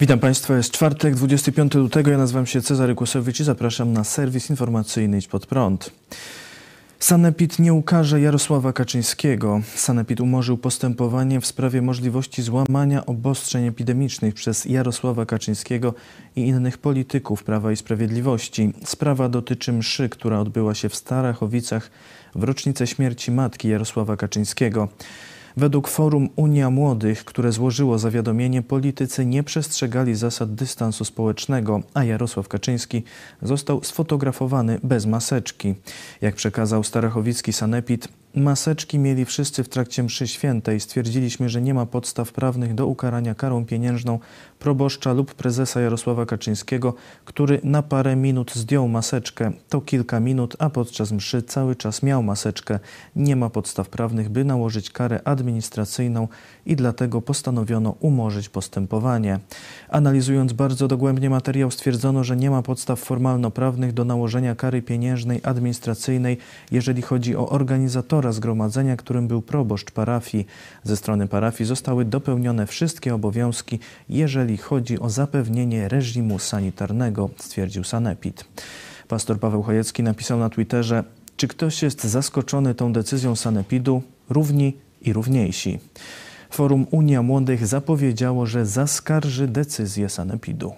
Witam Państwa, jest czwartek, 25 lutego. Ja nazywam się Cezary Kłosowicz i zapraszam na serwis informacyjny Idź Pod Prąd. Sanepid nie ukarze Jarosława Kaczyńskiego. Sanepid umorzył postępowanie w sprawie możliwości złamania obostrzeń epidemicznych przez Jarosława Kaczyńskiego i innych polityków Prawa i Sprawiedliwości. Sprawa dotyczy mszy, która odbyła się w Starachowicach w rocznicę śmierci matki Jarosława Kaczyńskiego. Według Forum Unia Młodych, które złożyło zawiadomienie, politycy nie przestrzegali zasad dystansu społecznego, a Jarosław Kaczyński został sfotografowany bez maseczki. Jak przekazał starachowicki sanepid, maseczki mieli wszyscy w trakcie mszy świętej. Stwierdziliśmy, że nie ma podstaw prawnych do ukarania karą pieniężną proboszcza lub prezesa Jarosława Kaczyńskiego, który na parę minut zdjął maseczkę. To kilka minut, a podczas mszy cały czas miał maseczkę. Nie ma podstaw prawnych, by nałożyć karę administracyjną i dlatego postanowiono umorzyć postępowanie. Analizując bardzo dogłębnie materiał, stwierdzono, że nie ma podstaw formalno-prawnych do nałożenia kary pieniężnej, administracyjnej, jeżeli chodzi o organizatora zgromadzenia, którym był proboszcz parafii. Ze strony parafii zostały dopełnione wszystkie obowiązki, jeżeli chodzi o zapewnienie reżimu sanitarnego, stwierdził sanepid. Pastor Paweł Chojecki napisał na Twitterze: czy ktoś jest zaskoczony tą decyzją sanepidu? Równi i równiejsi. Forum Unia Młodych zapowiedziało, że zaskarży decyzję sanepidu.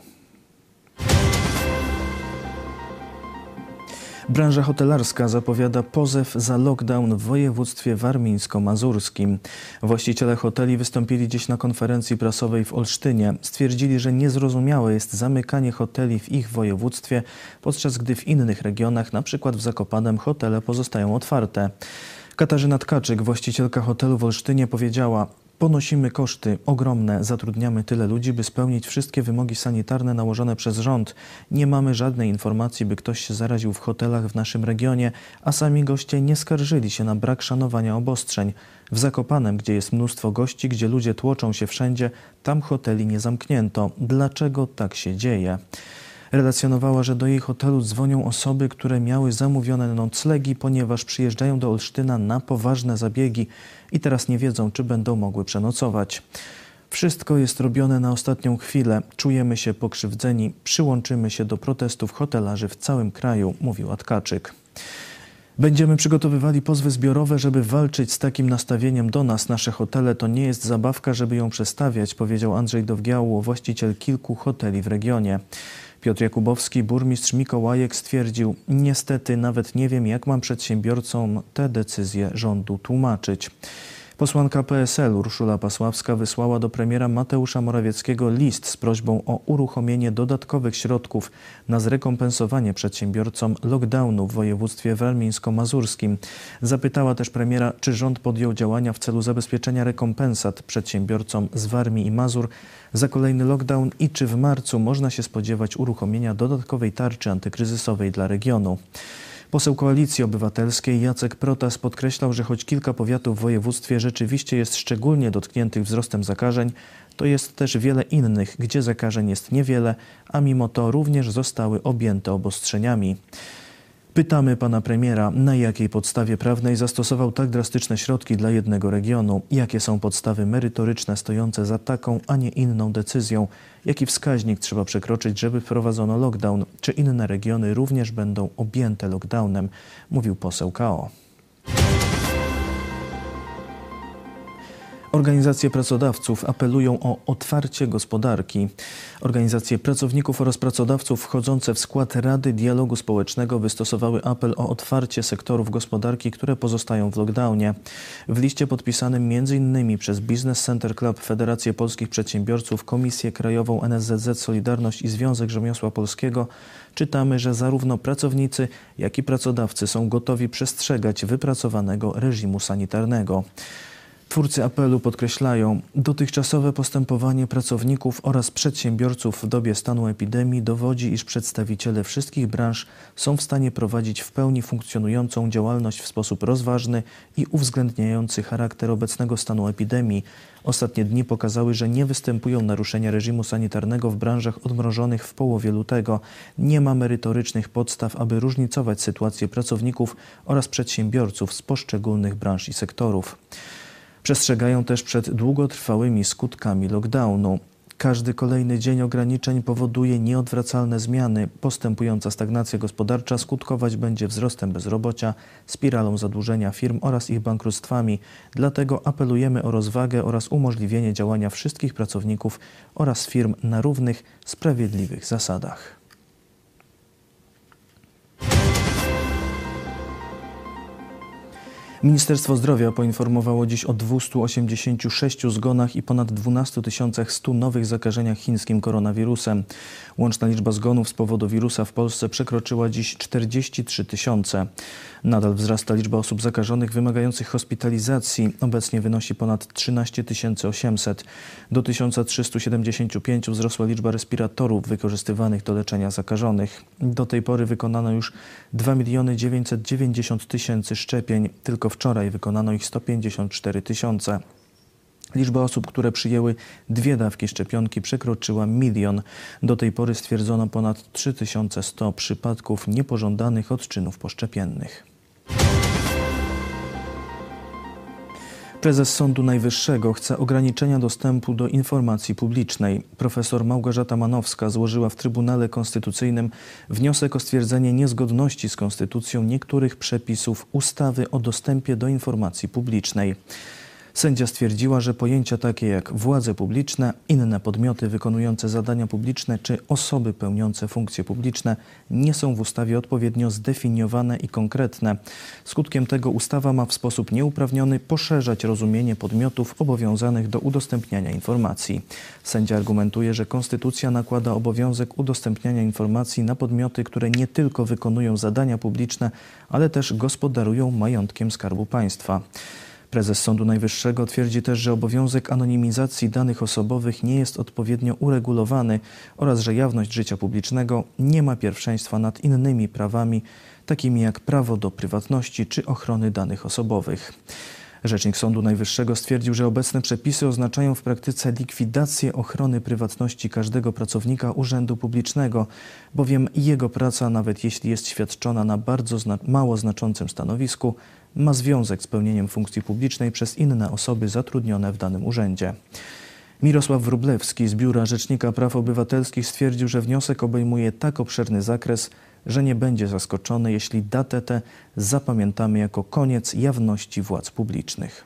Branża hotelarska zapowiada pozew za lockdown w województwie warmińsko-mazurskim. Właściciele hoteli wystąpili dziś na konferencji prasowej w Olsztynie. Stwierdzili, że niezrozumiałe jest zamykanie hoteli w ich województwie, podczas gdy w innych regionach, np. w Zakopanem, hotele pozostają otwarte. Katarzyna Tkaczyk, właścicielka hotelu w Olsztynie, powiedziała: ponosimy koszty ogromne, zatrudniamy tyle ludzi, by spełnić wszystkie wymogi sanitarne nałożone przez rząd. Nie mamy żadnej informacji, by ktoś się zaraził w hotelach w naszym regionie, a sami goście nie skarżyli się na brak szanowania obostrzeń. W Zakopanem, gdzie jest mnóstwo gości, gdzie ludzie tłoczą się wszędzie, tam hoteli nie zamknięto. Dlaczego tak się dzieje? Relacjonowała, że do jej hotelu dzwonią osoby, które miały zamówione noclegi, ponieważ przyjeżdżają do Olsztyna na poważne zabiegi i teraz nie wiedzą, czy będą mogły przenocować. Wszystko jest robione na ostatnią chwilę. Czujemy się pokrzywdzeni. Przyłączymy się do protestów hotelarzy w całym kraju, mówiła Tkaczyk. Będziemy przygotowywali pozwy zbiorowe, żeby walczyć z takim nastawieniem do nas. Nasze hotele to nie jest zabawka, żeby ją przestawiać, powiedział Andrzej Dowgiało, właściciel kilku hoteli w regionie. Piotr Jakubowski, burmistrz Mikołajek, stwierdził: niestety nawet nie wiem, jak mam przedsiębiorcom te decyzje rządu tłumaczyć. Posłanka PSL Urszula Pasławska wysłała do premiera Mateusza Morawieckiego list z prośbą o uruchomienie dodatkowych środków na zrekompensowanie przedsiębiorcom lockdownu w województwie warmińsko-mazurskim. Zapytała też premiera, czy rząd podjął działania w celu zabezpieczenia rekompensat przedsiębiorcom z Warmii i Mazur za kolejny lockdown i czy w marcu można się spodziewać uruchomienia dodatkowej tarczy antykryzysowej dla regionu. Poseł Koalicji Obywatelskiej Jacek Protas podkreślał, że choć kilka powiatów w województwie rzeczywiście jest szczególnie dotkniętych wzrostem zakażeń, to jest też wiele innych, gdzie zakażeń jest niewiele, a mimo to również zostały objęte obostrzeniami. Pytamy pana premiera, na jakiej podstawie prawnej zastosował tak drastyczne środki dla jednego regionu? Jakie są podstawy merytoryczne stojące za taką, a nie inną decyzją? Jaki wskaźnik trzeba przekroczyć, żeby wprowadzono lockdown? Czy inne regiony również będą objęte lockdownem? Mówił poseł KO. Organizacje pracodawców apelują o otwarcie gospodarki. Organizacje pracowników oraz pracodawców wchodzące w skład Rady Dialogu Społecznego wystosowały apel o otwarcie sektorów gospodarki, które pozostają w lockdownie. W liście podpisanym m.in. przez Business Center Club, Federację Polskich Przedsiębiorców, Komisję Krajową NSZZ Solidarność i Związek Rzemiosła Polskiego czytamy, że zarówno pracownicy, jak i pracodawcy są gotowi przestrzegać wypracowanego reżimu sanitarnego. Twórcy apelu podkreślają, dotychczasowe postępowanie pracowników oraz przedsiębiorców w dobie stanu epidemii dowodzi, iż przedstawiciele wszystkich branż są w stanie prowadzić w pełni funkcjonującą działalność w sposób rozważny i uwzględniający charakter obecnego stanu epidemii. Ostatnie dni pokazały, że nie występują naruszenia reżimu sanitarnego w branżach odmrożonych w połowie lutego. Nie ma merytorycznych podstaw, aby różnicować sytuację pracowników oraz przedsiębiorców z poszczególnych branż i sektorów. Przestrzegają też przed długotrwałymi skutkami lockdownu. Każdy kolejny dzień ograniczeń powoduje nieodwracalne zmiany. Postępująca stagnacja gospodarcza skutkować będzie wzrostem bezrobocia, spiralą zadłużenia firm oraz ich bankructwami. Dlatego apelujemy o rozwagę oraz umożliwienie działania wszystkich pracowników oraz firm na równych, sprawiedliwych zasadach. Ministerstwo Zdrowia poinformowało dziś o 286 zgonach i ponad 12 100 nowych zakażeniach chińskim koronawirusem. Łączna liczba zgonów z powodu wirusa w Polsce przekroczyła dziś 43 000. Nadal wzrasta liczba osób zakażonych wymagających hospitalizacji. Obecnie wynosi ponad 13 800. Do 1375 wzrosła liczba respiratorów wykorzystywanych do leczenia zakażonych. Do tej pory wykonano już 2 990 000 szczepień. Tylko wczoraj wykonano ich 154 000. Liczba osób, które przyjęły 2 dawki szczepionki, przekroczyła 1 000 000. Do tej pory stwierdzono ponad 3100 przypadków niepożądanych odczynów poszczepiennych. Prezes Sądu Najwyższego chce ograniczenia dostępu do informacji publicznej. Profesor Małgorzata Manowska złożyła w Trybunale Konstytucyjnym wniosek o stwierdzenie niezgodności z konstytucją niektórych przepisów ustawy o dostępie do informacji publicznej. Sędzia stwierdziła, że pojęcia takie jak władze publiczne, inne podmioty wykonujące zadania publiczne czy osoby pełniące funkcje publiczne nie są w ustawie odpowiednio zdefiniowane i konkretne. Skutkiem tego ustawa ma w sposób nieuprawniony poszerzać rozumienie podmiotów obowiązanych do udostępniania informacji. Sędzia argumentuje, że konstytucja nakłada obowiązek udostępniania informacji na podmioty, które nie tylko wykonują zadania publiczne, ale też gospodarują majątkiem Skarbu Państwa. Prezes Sądu Najwyższego twierdzi też, że obowiązek anonimizacji danych osobowych nie jest odpowiednio uregulowany oraz że jawność życia publicznego nie ma pierwszeństwa nad innymi prawami, takimi jak prawo do prywatności czy ochrony danych osobowych. Rzecznik Sądu Najwyższego stwierdził, że obecne przepisy oznaczają w praktyce likwidację ochrony prywatności każdego pracownika urzędu publicznego, bowiem jego praca, nawet jeśli jest świadczona na bardzo mało znaczącym stanowisku, ma związek z pełnieniem funkcji publicznej przez inne osoby zatrudnione w danym urzędzie. Mirosław Wróblewski z Biura Rzecznika Praw Obywatelskich stwierdził, że wniosek obejmuje tak obszerny zakres, że nie będzie zaskoczony, jeśli datę tę zapamiętamy jako koniec jawności władz publicznych.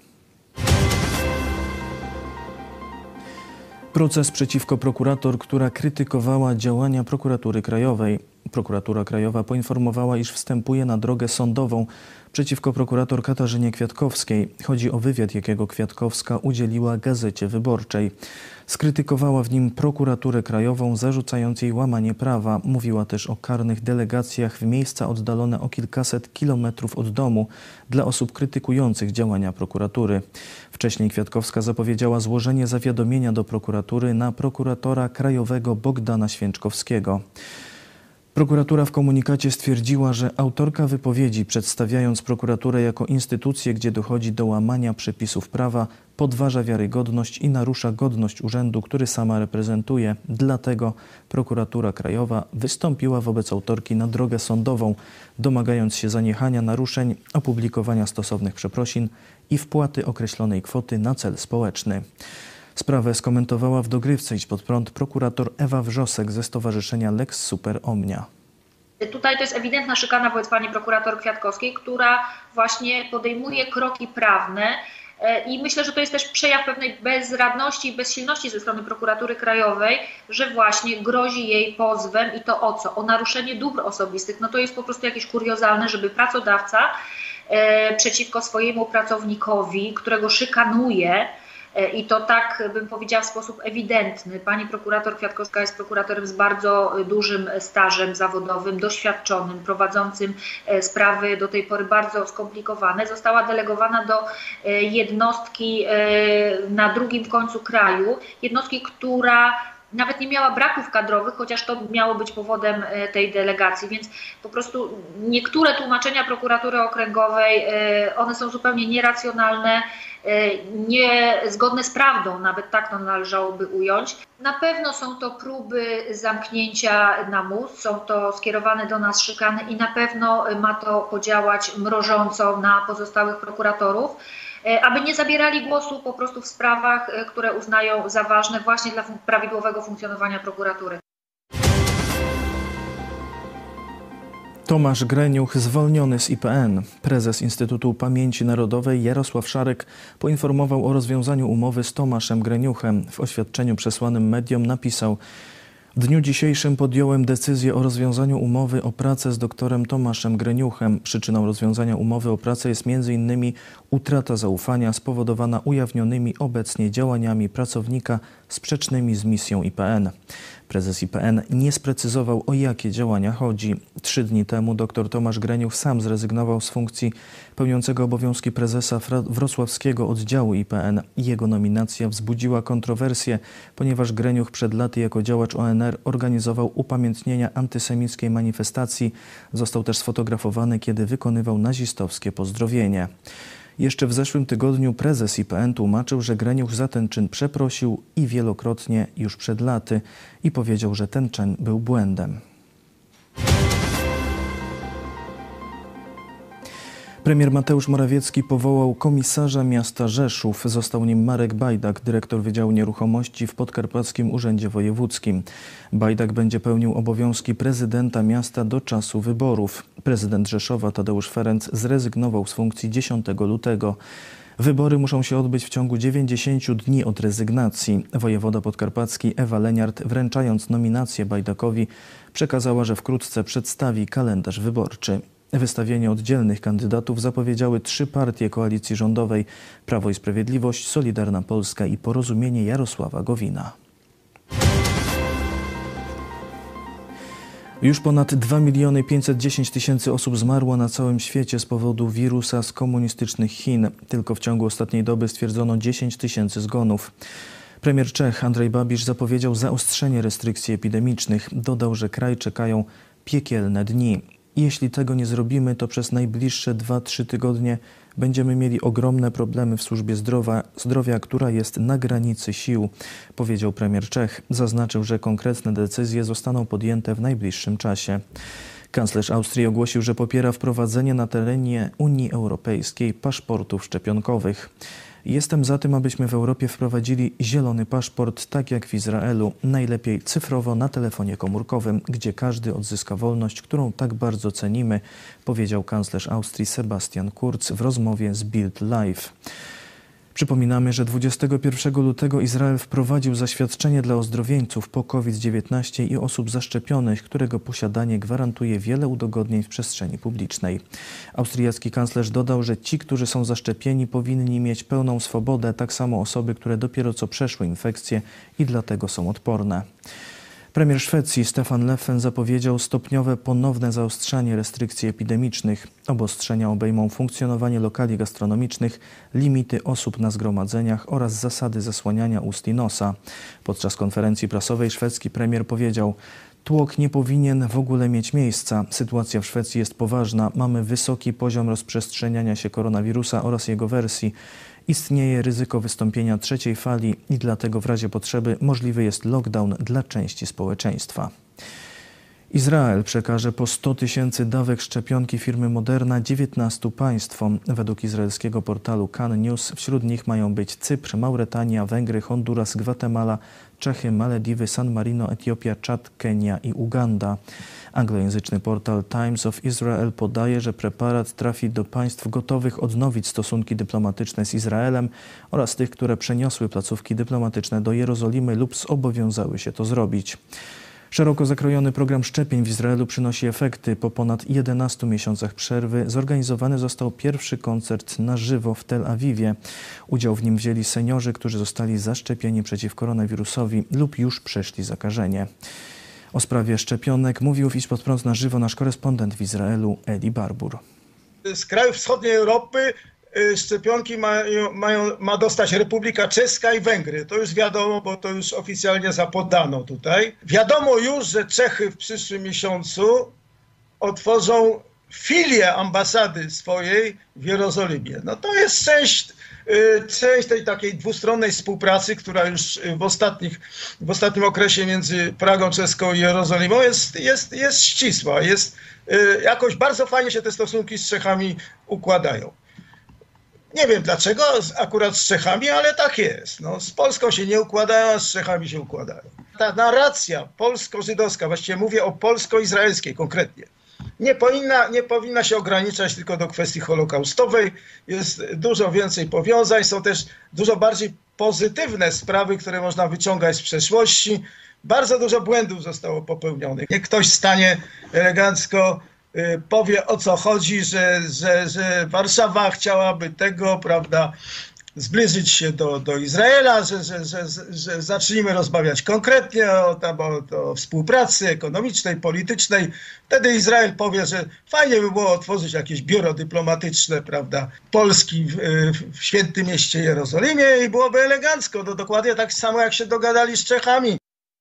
Proces przeciwko prokurator, która krytykowała działania Prokuratury Krajowej. Prokuratura Krajowa poinformowała, iż wstępuje na drogę sądową przeciwko prokurator Katarzynie Kwiatkowskiej. Chodzi o wywiad, jakiego Kwiatkowska udzieliła Gazecie Wyborczej. Skrytykowała w nim Prokuraturę Krajową, zarzucając jej łamanie prawa. Mówiła też o karnych delegacjach w miejsca oddalone o kilkaset kilometrów od domu dla osób krytykujących działania prokuratury. Wcześniej Kwiatkowska zapowiedziała złożenie zawiadomienia do prokuratury na prokuratora krajowego Bogdana Święczkowskiego. Prokuratura w komunikacie stwierdziła, że autorka wypowiedzi, przedstawiając prokuraturę jako instytucję, gdzie dochodzi do łamania przepisów prawa, podważa wiarygodność i narusza godność urzędu, który sama reprezentuje. Dlatego Prokuratura Krajowa wystąpiła wobec autorki na drogę sądową, domagając się zaniechania naruszeń, opublikowania stosownych przeprosin i wpłaty określonej kwoty na cel społeczny. Sprawę skomentowała w dogrywce Idź Pod Prąd prokurator Ewa Wrzosek ze Stowarzyszenia Lex Super Omnia. Tutaj to jest ewidentna szykana wobec pani prokurator Kwiatkowskiej, która właśnie podejmuje kroki prawne i myślę, że to jest też przejaw pewnej bezradności i bezsilności ze strony Prokuratury Krajowej, że właśnie grozi jej pozwem i to o co? O naruszenie dóbr osobistych. No to jest po prostu jakieś kuriozalne, żeby pracodawca przeciwko swojemu pracownikowi, którego szykanuje, i to tak bym powiedziała w sposób ewidentny. Pani prokurator Kwiatkowska jest prokuratorem z bardzo dużym stażem zawodowym, doświadczonym, prowadzącym sprawy do tej pory bardzo skomplikowane. Została delegowana do jednostki na drugim końcu kraju, jednostki, która nawet nie miała braków kadrowych, chociaż to miało być powodem tej delegacji, więc po prostu niektóre tłumaczenia prokuratury okręgowej, one są zupełnie nieracjonalne, niezgodne z prawdą, nawet tak to należałoby ująć. Na pewno są to próby zamknięcia na mus, są to skierowane do nas szykany i na pewno ma to podziałać mrożąco na pozostałych prokuratorów. aby nie zabierali głosu po prostu w sprawach, które uznają za ważne właśnie dla prawidłowego funkcjonowania prokuratury. Tomasz Greniuch zwolniony z IPN. Prezes Instytutu Pamięci Narodowej Jarosław Szarek poinformował o rozwiązaniu umowy z Tomaszem Greniuchem. W oświadczeniu przesłanym mediom napisał: w dniu dzisiejszym podjąłem decyzję o rozwiązaniu umowy o pracę z doktorem Tomaszem Greniuchem. Przyczyną rozwiązania umowy o pracę jest m.in. utrata zaufania spowodowana ujawnionymi obecnie działaniami pracownika sprzecznymi z misją IPN. Prezes IPN nie sprecyzował, o jakie działania chodzi. 3 dni temu dr Tomasz Greniuch sam zrezygnował z funkcji pełniącego obowiązki prezesa wrocławskiego oddziału IPN. Jego nominacja wzbudziła kontrowersje, ponieważ Greniuch przed laty jako działacz ONR organizował upamiętnienia antysemickiej manifestacji. Został też sfotografowany, kiedy wykonywał nazistowskie pozdrowienie. Jeszcze w zeszłym tygodniu prezes IPN tłumaczył, że Greniuch za ten czyn przeprosił i wielokrotnie już przed laty i powiedział, że ten czyn był błędem. Premier Mateusz Morawiecki powołał komisarza miasta Rzeszów. Został nim Marek Bajdak, dyrektor Wydziału Nieruchomości w Podkarpackim Urzędzie Wojewódzkim. Bajdak będzie pełnił obowiązki prezydenta miasta do czasu wyborów. Prezydent Rzeszowa Tadeusz Ferenc zrezygnował z funkcji 10 lutego. Wybory muszą się odbyć w ciągu 90 dni od rezygnacji. Wojewoda podkarpacki Ewa Leniart, wręczając nominację Bajdakowi, przekazała, że wkrótce przedstawi kalendarz wyborczy. Wystawienie oddzielnych kandydatów zapowiedziały 3 partie koalicji rządowej: Prawo i Sprawiedliwość, Solidarna Polska i Porozumienie Jarosława Gowina. Już ponad 2 510 000 osób zmarło na całym świecie z powodu wirusa z komunistycznych Chin. Tylko w ciągu ostatniej doby stwierdzono 10 000 zgonów. Premier Czech Andrej Babiš zapowiedział zaostrzenie restrykcji epidemicznych. Dodał, że kraj czekają piekielne dni. Jeśli tego nie zrobimy, to przez najbliższe 2-3 tygodnie będziemy mieli ogromne problemy w służbie zdrowia, która jest na granicy sił, powiedział premier Czech. Zaznaczył, że konkretne decyzje zostaną podjęte w najbliższym czasie. Kanclerz Austrii ogłosił, że popiera wprowadzenie na terenie Unii Europejskiej paszportów szczepionkowych. Jestem za tym, abyśmy w Europie wprowadzili zielony paszport, tak jak w Izraelu, najlepiej cyfrowo na telefonie komórkowym, gdzie każdy odzyska wolność, którą tak bardzo cenimy, powiedział kanclerz Austrii Sebastian Kurz w rozmowie z Bild Live. Przypominamy, że 21 lutego Izrael wprowadził zaświadczenie dla ozdrowieńców po COVID-19 i osób zaszczepionych, którego posiadanie gwarantuje wiele udogodnień w przestrzeni publicznej. Austriacki kanclerz dodał, że ci, którzy są zaszczepieni, powinni mieć pełną swobodę, tak samo osoby, które dopiero co przeszły infekcję i dlatego są odporne. Premier Szwecji Stefan Löfven zapowiedział stopniowe ponowne zaostrzanie restrykcji epidemicznych. Obostrzenia obejmą funkcjonowanie lokali gastronomicznych, limity osób na zgromadzeniach oraz zasady zasłaniania ust i nosa. Podczas konferencji prasowej szwedzki premier powiedział: tłok nie powinien w ogóle mieć miejsca. Sytuacja w Szwecji jest poważna. Mamy wysoki poziom rozprzestrzeniania się koronawirusa oraz jego wersji. Istnieje ryzyko wystąpienia 3. fali i dlatego w razie potrzeby możliwy jest lockdown dla części społeczeństwa. Izrael przekaże po 100 000 dawek szczepionki firmy Moderna 19 państwom. Według izraelskiego portalu Kan News wśród nich mają być Cypr, Mauretania, Węgry, Honduras, Gwatemala, Czechy, Malediwy, San Marino, Etiopia, Czad, Kenia i Uganda. Anglojęzyczny portal Times of Israel podaje, że preparat trafi do państw gotowych odnowić stosunki dyplomatyczne z Izraelem oraz tych, które przeniosły placówki dyplomatyczne do Jerozolimy lub zobowiązały się to zrobić. Szeroko zakrojony program szczepień w Izraelu przynosi efekty. Po ponad 11 miesiącach przerwy zorganizowany został pierwszy koncert na żywo w Tel Awiwie. Udział w nim wzięli seniorzy, którzy zostali zaszczepieni przeciw koronawirusowi lub już przeszli zakażenie. O sprawie szczepionek mówił w Idź Pod Prąd na żywo nasz korespondent w Izraelu Eli Barbur. Z krajów wschodniej Europy szczepionki ma dostać Republika Czeska i Węgry. To już wiadomo, bo to już oficjalnie zapodano tutaj. Wiadomo już, że Czechy w przyszłym miesiącu otworzą filię ambasady swojej w Jerozolimie. No to jest część tej takiej dwustronnej współpracy, która już w ostatnim okresie między Pragą czeską i Jerozolimą jest ścisła. Jakoś bardzo fajnie się te stosunki z Czechami układają. Nie wiem dlaczego, akurat z Czechami, ale tak jest. No, z Polską się nie układają, a z Czechami się układają. Ta narracja polsko-żydowska, właściwie mówię o polsko-izraelskiej konkretnie, nie powinna się ograniczać tylko do kwestii holokaustowej. Jest dużo więcej powiązań, są też dużo bardziej pozytywne sprawy, które można wyciągać z przeszłości. Bardzo dużo błędów zostało popełnionych. Niech ktoś stanie elegancko, powie o co chodzi, że Warszawa chciałaby tego, prawda, zbliżyć się do Izraela, że zacznijmy rozmawiać konkretnie o współpracy ekonomicznej, politycznej. Wtedy Izrael powie, że fajnie by było otworzyć jakieś biuro dyplomatyczne, prawda, Polski w świętym mieście Jerozolimie i byłoby elegancko. No, dokładnie tak samo jak się dogadali z Czechami.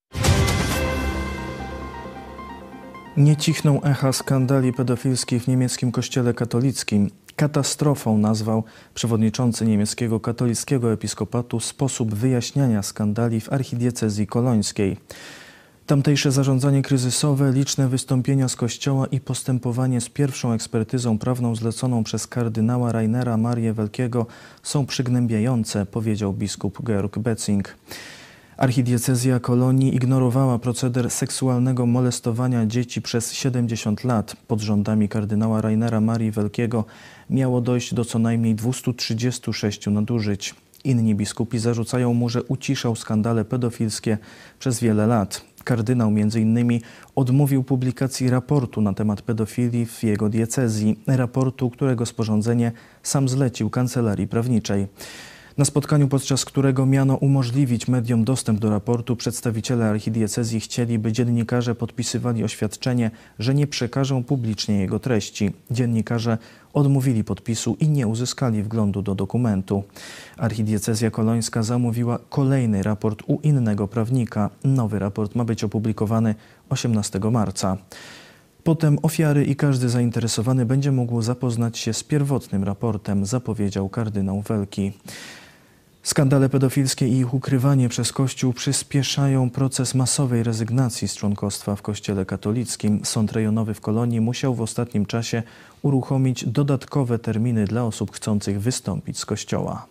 Nie cichną echa skandali pedofilskich w niemieckim kościele katolickim. Katastrofą nazwał przewodniczący niemieckiego katolickiego episkopatu sposób wyjaśniania skandali w archidiecezji kolońskiej. Tamtejsze zarządzanie kryzysowe, liczne wystąpienia z kościoła i postępowanie z pierwszą ekspertyzą prawną zleconą przez kardynała Rainera Marię Welkiego są przygnębiające, powiedział biskup Georg Betzing. Archidiecezja Kolonii ignorowała proceder seksualnego molestowania dzieci przez 70 lat. Pod rządami kardynała Rainera Marii Welkiego miało dojść do co najmniej 236 nadużyć. Inni biskupi zarzucają mu, że uciszał skandale pedofilskie przez wiele lat. Kardynał m.in. odmówił publikacji raportu na temat pedofilii w jego diecezji, raportu, którego sporządzenie sam zlecił kancelarii prawniczej. Na spotkaniu, podczas którego miano umożliwić mediom dostęp do raportu, przedstawiciele archidiecezji chcieli, by dziennikarze podpisywali oświadczenie, że nie przekażą publicznie jego treści. Dziennikarze odmówili podpisu i nie uzyskali wglądu do dokumentu. Archidiecezja kolońska zamówiła kolejny raport u innego prawnika. Nowy raport ma być opublikowany 18 marca. Potem ofiary i każdy zainteresowany będzie mógł zapoznać się z pierwotnym raportem, zapowiedział kardynał Welki. Skandale pedofilskie i ich ukrywanie przez Kościół przyspieszają proces masowej rezygnacji z członkostwa w Kościele katolickim. Sąd rejonowy w Kolonii musiał w ostatnim czasie uruchomić dodatkowe terminy dla osób chcących wystąpić z Kościoła.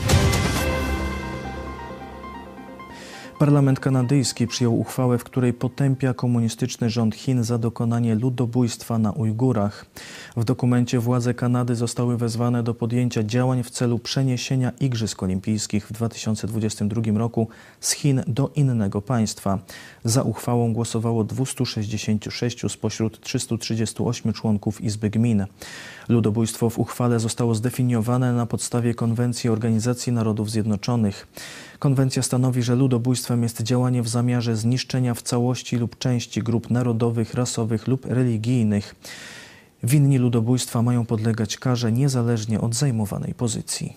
Parlament kanadyjski przyjął uchwałę, w której potępia komunistyczny rząd Chin za dokonanie ludobójstwa na Ujgurach. W dokumencie władze Kanady zostały wezwane do podjęcia działań w celu przeniesienia Igrzysk Olimpijskich w 2022 roku z Chin do innego państwa. Za uchwałą głosowało 266 spośród 338 członków Izby Gmin. Ludobójstwo w uchwale zostało zdefiniowane na podstawie Konwencji Organizacji Narodów Zjednoczonych. Konwencja stanowi, że ludobójstwem jest działanie w zamiarze zniszczenia w całości lub części grup narodowych, rasowych lub religijnych. Winni ludobójstwa mają podlegać karze niezależnie od zajmowanej pozycji.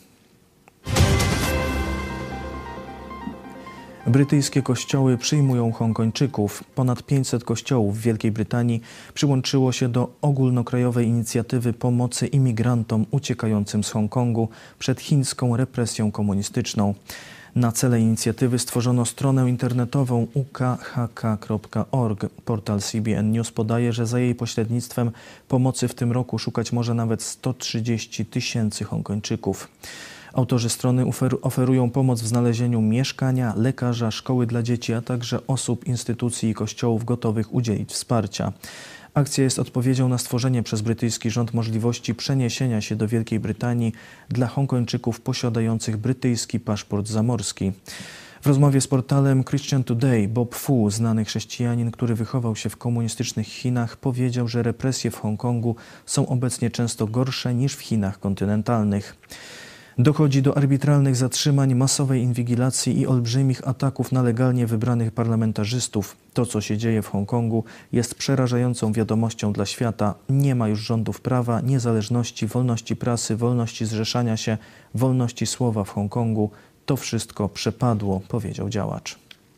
Brytyjskie kościoły przyjmują Hongkończyków. Ponad 500 kościołów w Wielkiej Brytanii przyłączyło się do ogólnokrajowej inicjatywy pomocy imigrantom uciekającym z Hongkongu przed chińską represją komunistyczną. Na cele inicjatywy stworzono stronę internetową ukhk.org. Portal CBN News podaje, że za jej pośrednictwem pomocy w tym roku szukać może nawet 130 000 Hongkończyków. Autorzy strony oferują pomoc w znalezieniu mieszkania, lekarza, szkoły dla dzieci, a także osób, instytucji i kościołów gotowych udzielić wsparcia. Akcja jest odpowiedzią na stworzenie przez brytyjski rząd możliwości przeniesienia się do Wielkiej Brytanii dla Hongkończyków posiadających brytyjski paszport zamorski. W rozmowie z portalem Christian Today Bob Fu, znany chrześcijanin, który wychował się w komunistycznych Chinach, powiedział, że represje w Hongkongu są obecnie często gorsze niż w Chinach kontynentalnych. Dochodzi do arbitralnych zatrzymań, masowej inwigilacji i olbrzymich ataków na legalnie wybranych parlamentarzystów. To, co się dzieje w Hongkongu, jest przerażającą wiadomością dla świata. Nie ma już rządów prawa, niezależności, wolności prasy, wolności zrzeszania się, wolności słowa w Hongkongu. To wszystko przepadło, powiedział działacz.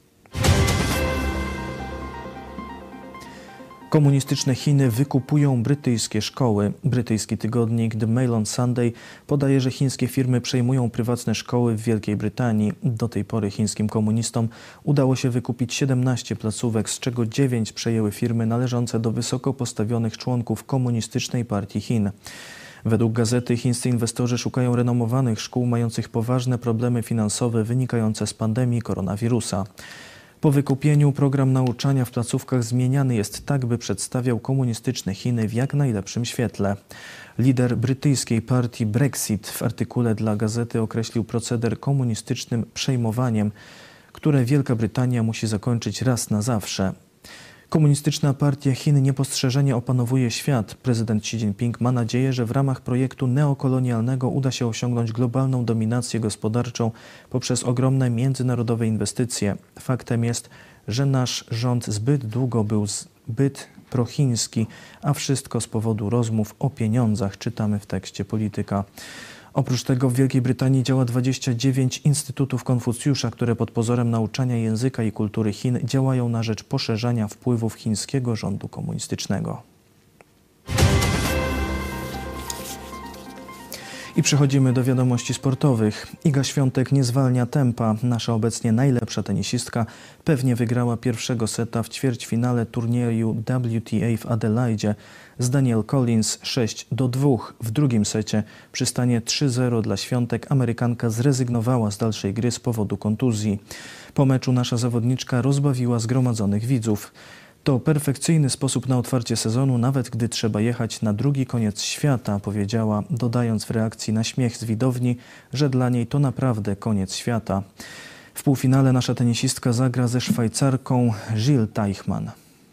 Komunistyczne Chiny wykupują brytyjskie szkoły. Brytyjski tygodnik The Mail on Sunday podaje, że chińskie firmy przejmują prywatne szkoły w Wielkiej Brytanii. Do tej pory chińskim komunistom udało się wykupić 17 placówek, z czego 9 przejęły firmy należące do wysoko postawionych członków Komunistycznej Partii Chin. Według gazety chińscy inwestorzy szukają renomowanych szkół mających poważne problemy finansowe wynikające z pandemii koronawirusa. Po wykupieniu program nauczania w placówkach zmieniany jest tak, by przedstawiał komunistyczne Chiny w jak najlepszym świetle. Lider brytyjskiej partii Brexit w artykule dla gazety określił proceder komunistycznym przejmowaniem, które Wielka Brytania musi zakończyć raz na zawsze. Komunistyczna Partia Chin niepostrzeżenie opanowuje świat. Prezydent Xi Jinping ma nadzieję, że w ramach projektu neokolonialnego uda się osiągnąć globalną dominację gospodarczą poprzez ogromne międzynarodowe inwestycje. Faktem jest, że nasz rząd zbyt długo był zbyt prochiński, a wszystko z powodu rozmów o pieniądzach, czytamy w tekście Polityka. Oprócz tego w Wielkiej Brytanii działa 29 instytutów Konfucjusza, które pod pozorem nauczania języka i kultury Chin działają na rzecz poszerzania wpływów chińskiego rządu komunistycznego. I przechodzimy do wiadomości sportowych. Iga Świątek nie zwalnia tempa. Nasza obecnie najlepsza tenisistka pewnie wygrała pierwszego seta w ćwierćfinale turnieju WTA w Adelaidzie z Danielle Collins 6-2. W drugim secie przy stanie 3-0 dla Świątek Amerykanka zrezygnowała z dalszej gry z powodu kontuzji. Po meczu nasza zawodniczka rozbawiła zgromadzonych widzów. To perfekcyjny sposób na otwarcie sezonu, nawet gdy trzeba jechać na drugi koniec świata, powiedziała, dodając w reakcji na śmiech z widowni, że dla niej to naprawdę koniec świata. W półfinale nasza tenisistka zagra ze Szwajcarką Jil Teichmann.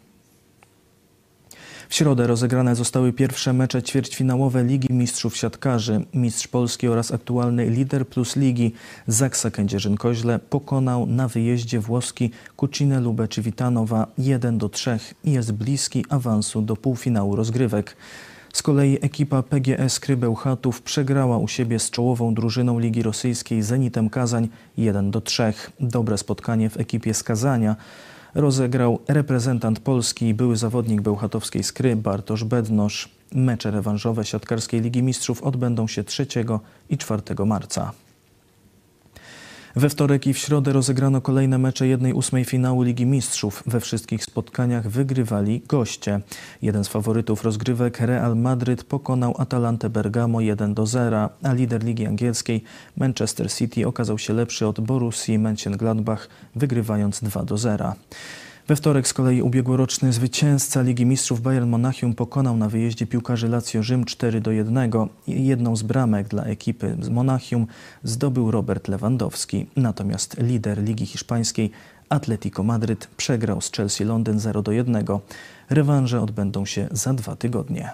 W środę rozegrane zostały pierwsze mecze ćwierćfinałowe Ligi Mistrzów Siatkarzy. Mistrz Polski oraz aktualny lider plus ligi Zaksa Kędzierzyn-Koźle pokonał na wyjeździe włoski Cucinę Lubę Civitanowa 1-3 i jest bliski awansu do półfinału rozgrywek. Z kolei ekipa PGS Kry Bełchatów przegrała u siebie z czołową drużyną Ligi Rosyjskiej Zenitem Kazań 1-3. Dobre spotkanie w ekipie z Kazania rozegrał reprezentant Polski i były zawodnik bełchatowskiej Skry Bartosz Bednosz. Mecze rewanżowe Siatkarskiej Ligi Mistrzów odbędą się 3 i 4 marca. We wtorek i w środę rozegrano kolejne mecze 1/8 finału Ligi Mistrzów. We wszystkich spotkaniach wygrywali goście. Jeden z faworytów rozgrywek, Real Madryt, pokonał Atalantę Bergamo 1-0, a lider Ligi Angielskiej Manchester City okazał się lepszy od Borussii Mönchengladbach, wygrywając 2-0. We wtorek z kolei ubiegłoroczny zwycięzca Ligi Mistrzów Bayern Monachium pokonał na wyjeździe piłkarzy Lazio Rzym 4-1. Jedną z bramek dla ekipy z Monachium zdobył Robert Lewandowski. Natomiast lider Ligi Hiszpańskiej Atletico Madryt przegrał z Chelsea Londyn 0-1. Rewanże odbędą się za 2 tygodnie.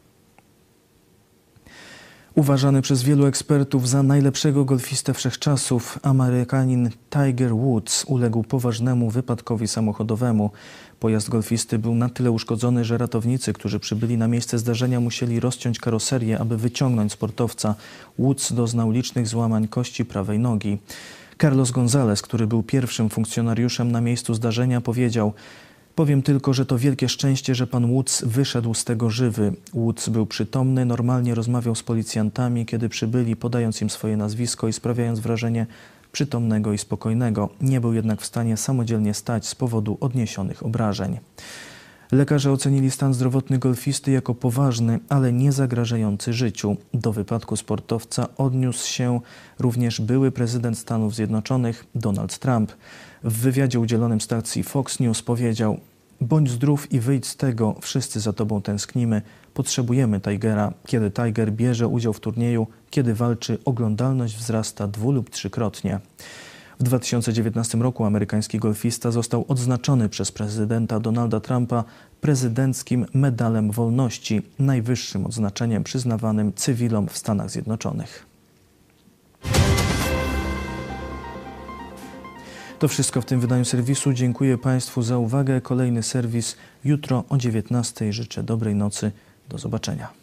Uważany przez wielu ekspertów za najlepszego golfistę wszechczasów, Amerykanin Tiger Woods uległ poważnemu wypadkowi samochodowemu. Pojazd golfisty był na tyle uszkodzony, że ratownicy, którzy przybyli na miejsce zdarzenia, musieli rozciąć karoserię, aby wyciągnąć sportowca. Woods doznał licznych złamań kości prawej nogi. Carlos González, który był pierwszym funkcjonariuszem na miejscu zdarzenia, powiedział: Powiem tylko, że to wielkie szczęście, że pan Woods wyszedł z tego żywy. Woods był przytomny, normalnie rozmawiał z policjantami, kiedy przybyli, podając im swoje nazwisko i sprawiając wrażenie przytomnego i spokojnego. Nie był jednak w stanie samodzielnie stać z powodu odniesionych obrażeń. Lekarze ocenili stan zdrowotny golfisty jako poważny, ale nie zagrażający życiu. Do wypadku sportowca odniósł się również były prezydent Stanów Zjednoczonych Donald Trump. W wywiadzie udzielonym stacji Fox News powiedział: Bądź zdrów i wyjdź z tego, wszyscy za tobą tęsknimy. Potrzebujemy Tigera. Kiedy Tiger bierze udział w turnieju, kiedy walczy, oglądalność wzrasta 2- lub 3-krotnie. W 2019 roku amerykański golfista został odznaczony przez prezydenta Donalda Trumpa prezydenckim Medalem Wolności, najwyższym odznaczeniem przyznawanym cywilom w Stanach Zjednoczonych. To wszystko w tym wydaniu serwisu. Dziękuję Państwu za uwagę. Kolejny serwis jutro o 19:00. Życzę dobrej nocy. Do zobaczenia.